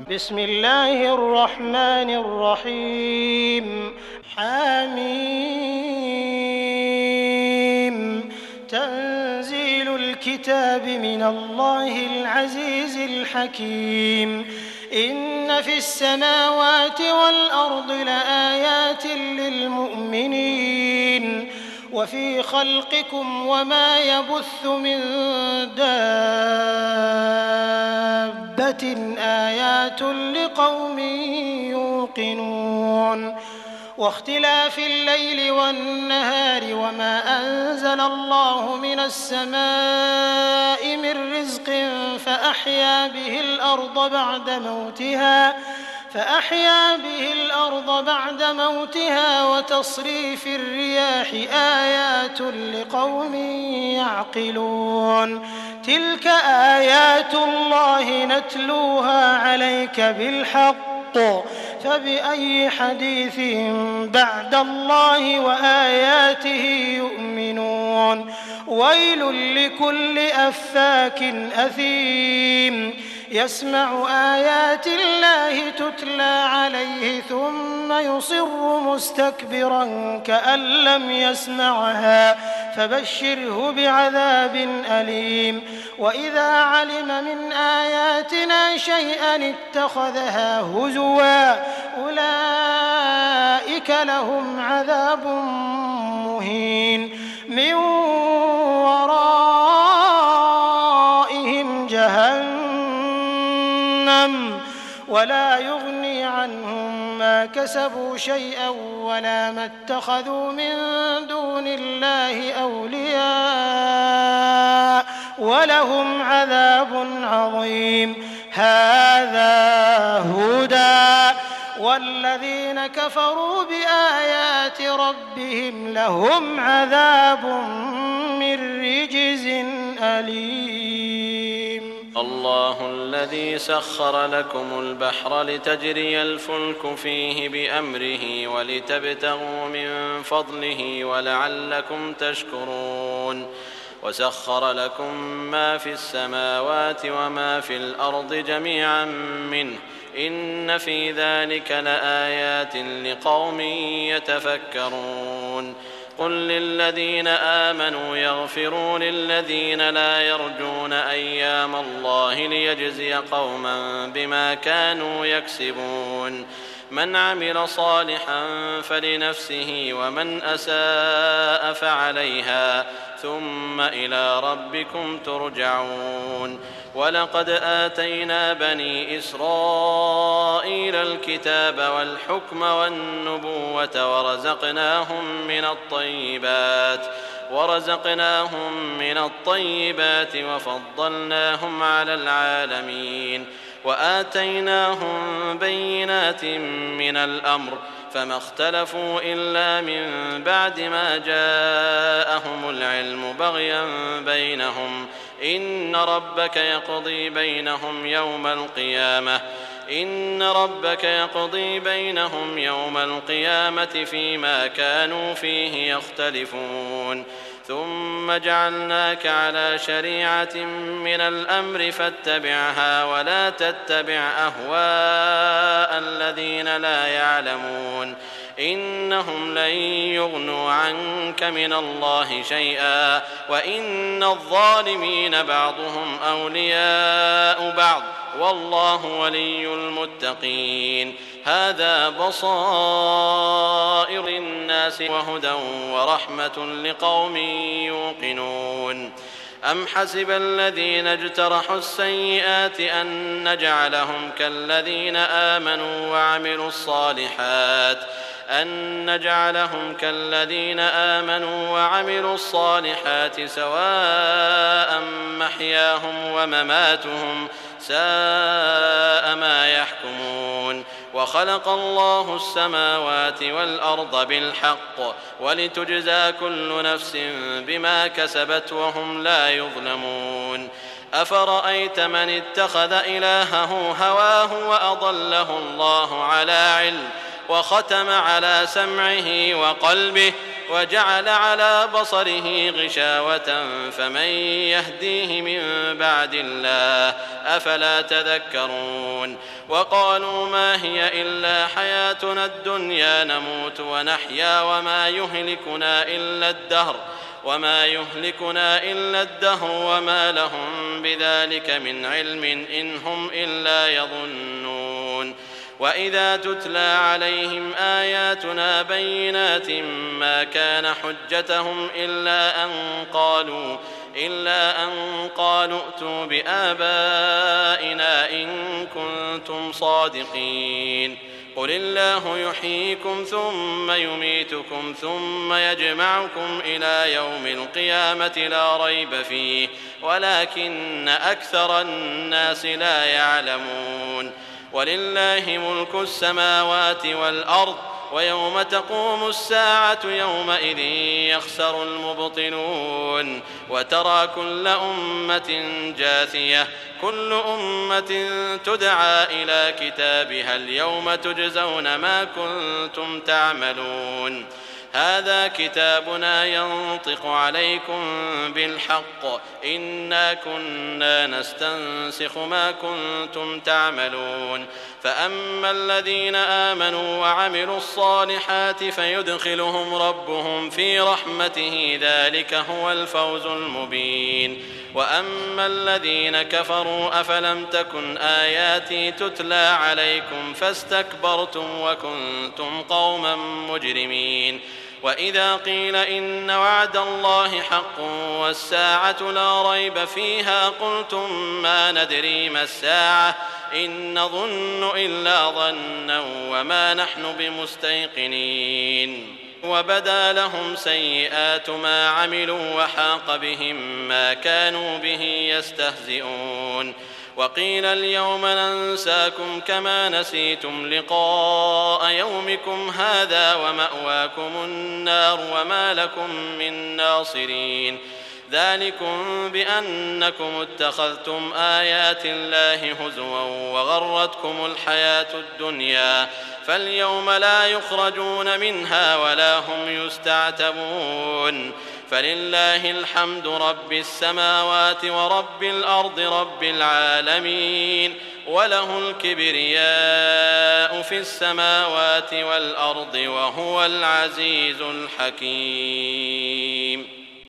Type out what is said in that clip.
بسم الله الرحمن الرحيم حميم تنزيل الكتاب من الله العزيز الحكيم إن في السماوات والأرض لآيات للمؤمنين وفي خلقكم وما يبث من دابة آيات لقوم يوقنون واختلاف الليل والنهار وما أنزل الله من السماء من رزق فأحيا به الأرض بعد موتها وتصريف الرياح آيات لقوم يعقلون تلك آيات الله نتلوها عليك بالحق فبأي حديث بعد الله وآياته يؤمنون ويل لكل أفاك أثيم يسمع آيات الله تتلى عليه ثم يصر مستكبرا كأن لم يسمعها فبشره بعذاب أليم وإذا علم من آياتنا شيئا اتخذها هزوا أولئك لهم عذاب مهين من ورائهم جهنم ولا يغني عنهم ما كسبوا شيئا ولا ما اتخذوا من دون الله أولياء ولهم عذاب عظيم هذا هدى والذين كفروا بآيات ربهم لهم عذاب من رجز أليم الله الذي سخر لكم البحر لتجري الفلك فيه بأمره ولتبتغوا من فضله ولعلكم تشكرون وسخر لكم ما في السماوات وما في الأرض جميعا منه إن في ذلك لآيات لقوم يتفكرون قل للذين آمنوا يغفروا للذين لا يرجون أيام الله ليجزي قوما بما كانوا يكسبون من عمل صالحا فلنفسه ومن أساء فعليها ثم إلى ربكم ترجعون ولقد آتينا بني إسرائيل الكتاب والحكم والنبوة ورزقناهم من الطيبات وفضلناهم على العالمين وآتيناهم بينات من الأمر فما اختلفوا إلا من بعد ما جاءهم العلم بغيا بينهم إن ربك يقضي بينهم يوم القيامة فيما كانوا فيه يختلفون ثم جعلناك على شريعة من الأمر فاتبعها ولا تتبع أهواء الذين لا يعلمون إنهم لن يغنوا عنك من الله شيئا وإن الظالمين بعضهم أولياء بعض والله ولي المتقين هذا بصائر للناس وهدى ورحمة لقوم يوقنون أم حسب الذين اجترحوا السيئات أن نجعلهم كالذين آمنوا وعملوا الصالحات سواء محياهم ومماتهم ساء ما يحكمون وخلق الله السماوات والأرض بالحق ولتجزى كل نفس بما كسبت وهم لا يظلمون أفرأيت من اتخذ إلهه هواه وأضله الله على علم وختم على سمعه وقلبه وجعل على بصره غشاوة فمن يهديه من بعد الله أفلا تذكرون وقالوا ما هي إلا حياتنا الدنيا نموت ونحيا وما يهلكنا إلا الدهر وما لهم بذلك من علم إن هم إلا يظنون وإذا تتلى عليهم آياتنا بينات ما كان حجتهم إلا أن قالوا ائتوا بآبائنا إن كنتم صادقين قل الله يحييكم ثم يميتكم ثم يجمعكم إلى يوم القيامة لا ريب فيه ولكن أكثر الناس لا يعلمون ولله ملك السماوات والأرض ويوم تقوم الساعة يومئذ يخسر المبطلون وترى كل أمة جاثية كل أمة تدعى إلى كتابها اليوم تجزون ما كنتم تعملون هذا كتابنا ينطق عليكم بالحق إنا كنا نستنسخ ما كنتم تعملون فأما الذين آمنوا وعملوا الصالحات فيدخلهم ربهم في رحمته ذلك هو الفوز المبين وأما الذين كفروا أفلم تكن آياتي تتلى عليكم فاستكبرتم وكنتم قوما مجرمين وإذا قيل إن وعد الله حق والساعة لا ريب فيها قلتم ما ندري ما الساعة إن نظن إلا ظنا وما نحن بمستيقنين وبدا لهم سيئات ما عملوا وحاق بهم ما كانوا به يستهزئون وقيل اليوم ننساكم كما نسيتم لقاء يومكم هذا ومأواكم النار وما لكم من ناصرين ذلكم بأنكم اتخذتم آيات الله هزوا وغرتكم الحياة الدنيا فاليوم لا يخرجون منها ولا هم يستعتبون فلله الحمد رب السماوات ورب الأرض رب العالمين وله الكبرياء في السماوات والأرض وهو العزيز الحكيم